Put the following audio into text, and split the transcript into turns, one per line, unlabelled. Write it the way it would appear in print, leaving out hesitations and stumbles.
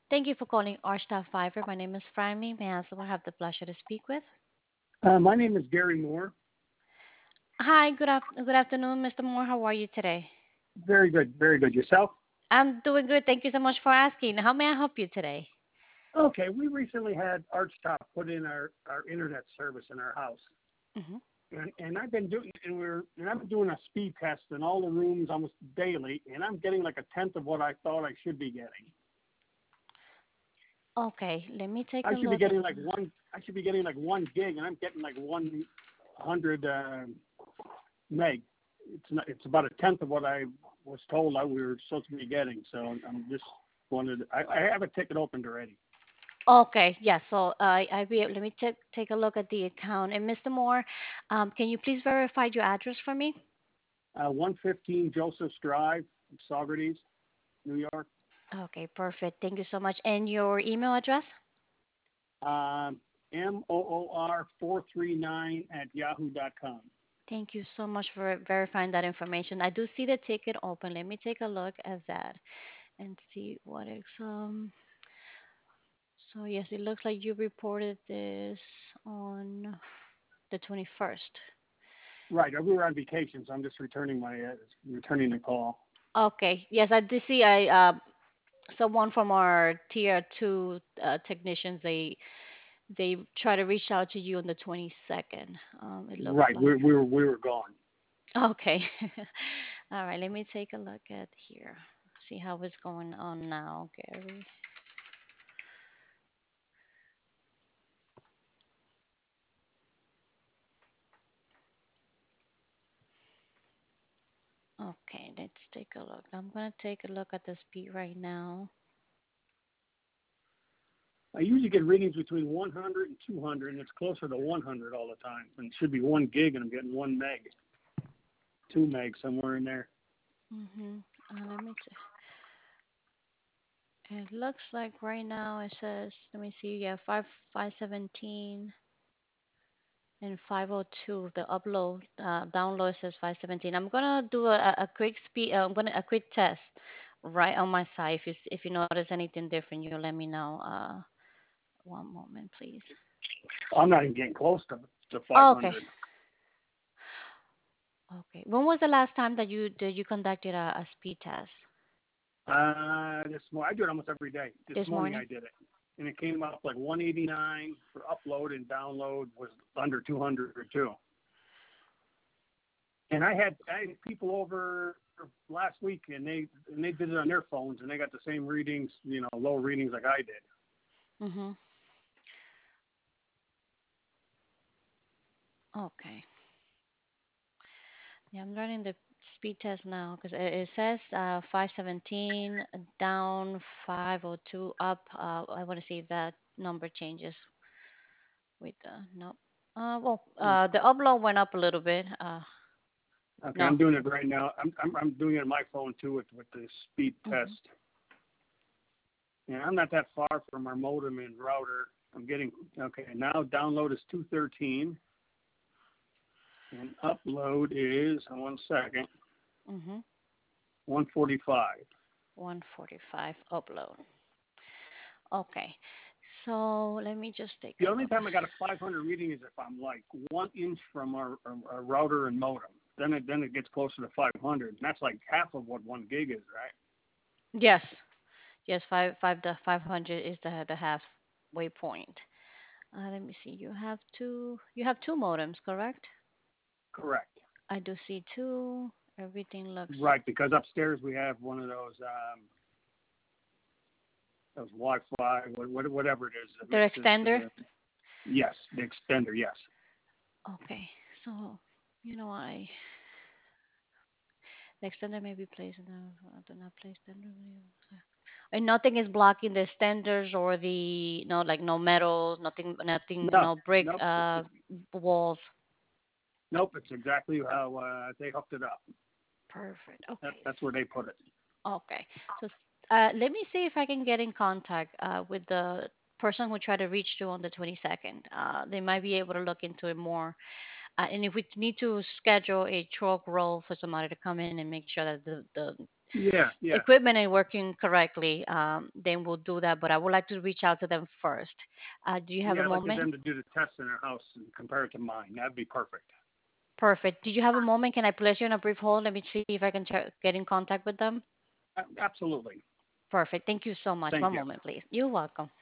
Thank you for calling Archstaff Fiber. My name is Franmy. May I also have the pleasure to speak with?
My name is Gary Moore.
Hi, good afternoon, Mr. Moore. How are you today?
Very good, very good. Yourself?
I'm doing good. Thank you so much for asking. How may I help you today?
Okay, we recently had ArchTop put in our internet service in our house,
Hmm.
and I've been doing a speed test in all the rooms almost daily, and I'm getting like a tenth of what I thought I should be getting.
Okay, let me take
I
a
should be
look.
getting like one. I should be getting like 1 gig, and I'm getting like 100 meg. It's not. It's about a tenth of what I was told we were supposed to be getting. So I'm just wanted. I have a ticket opened already.
Okay, yes. So let me take a look at the account. And Mr. Moore, can you please verify your address for me?
115 Joseph's Drive, Saugerties, New York.
Okay, perfect. Thank you so much. And your email address?
MOOR439 at yahoo.com.
Thank you so much for verifying that information. I do see the ticket open. Let me take a look at that and see what is So yes, it looks like you reported this on the 21st.
Right, we were on vacation, so I'm just returning the call.
Okay. Yes, I did see. I someone from our tier two technicians. They try to reach out to you on the 22nd. It looks
Right,
like.
we were gone.
Okay. All right. Let me take a look at here. See how it's going on now, Gary. Okay, let's take a look. I'm gonna take a look at the speed right now.
I usually get readings between 100 and 200, and it's closer to 100 all the time. And it should be 1 gig, and I'm getting 1 meg, 2 meg, somewhere in there.
Mhm. Let me. It looks like right now it says. Let me see. Yeah, 517 and 502. The upload download says 517. I'm gonna do a quick speed. I'm gonna a quick test right on my side. If you notice anything different, you let me know. One moment, please.
I'm not even getting close to
Oh, okay.
500.
Okay. When was the last time that you conducted a speed test?
This morning I do it almost every day. This
This
morning
morning?
I did it, and it came up like 189 for upload, and download was under 200 or two. And I had people over last week, and they did it on their phones, and they got the same readings, low readings like I did.
Mhm. Okay. Yeah, I'm running the speed test now because it says 517 down 502 up. I want to see if that number changes with the no. The upload went up a little bit.
Okay,
No.
I'm doing it right now. I'm doing it on my phone too with the speed
Hmm.
test. Yeah, I'm not that far from our modem and router. I'm getting okay now. Download is 213, and upload is 1 second
Mhm.
145.
145 upload. Okay. So let me just take
The
a
only
look.
time I got a 500 reading is if I'm like 1 inch from our router and modem. Then it gets closer to 500, and that's like half of what 1 gig is, right?
Yes. Yes. The 500 is the halfway point. Let me see. You have two modems, correct?
Correct.
I do see two. Everything looks.
Right, because upstairs we have one of those Wi-Fi, whatever it is that
Their
makes it.
extender.
Yes, the extender. Yes.
Okay. So, I the extender may be placed in the do not place extender. And nothing is blocking the extenders or the no like no metal, nothing,
No.
no brick
Nope.
walls.
Nope. It's exactly how they hooked it up.
Perfect. Okay.
That's where they put it.
Okay. So let me see if I can get in contact with the person who tried to reach you on the 22nd. They might be able to look into it more. And if we need to schedule a truck roll for somebody to come in and make sure that the
Yeah, yeah.
equipment ain't working correctly, then we'll do that. But I would like to reach out to them first. Do you have a
Yeah, I'd like
moment?
them to do the test in their house and compare it to mine. That'd be perfect.
Perfect. Do you have a moment? Can I place you on a brief hold? Let me see if I can get in contact with them.
Absolutely.
Perfect. Thank you so much.
Thank
One
you.
moment, please. You're welcome.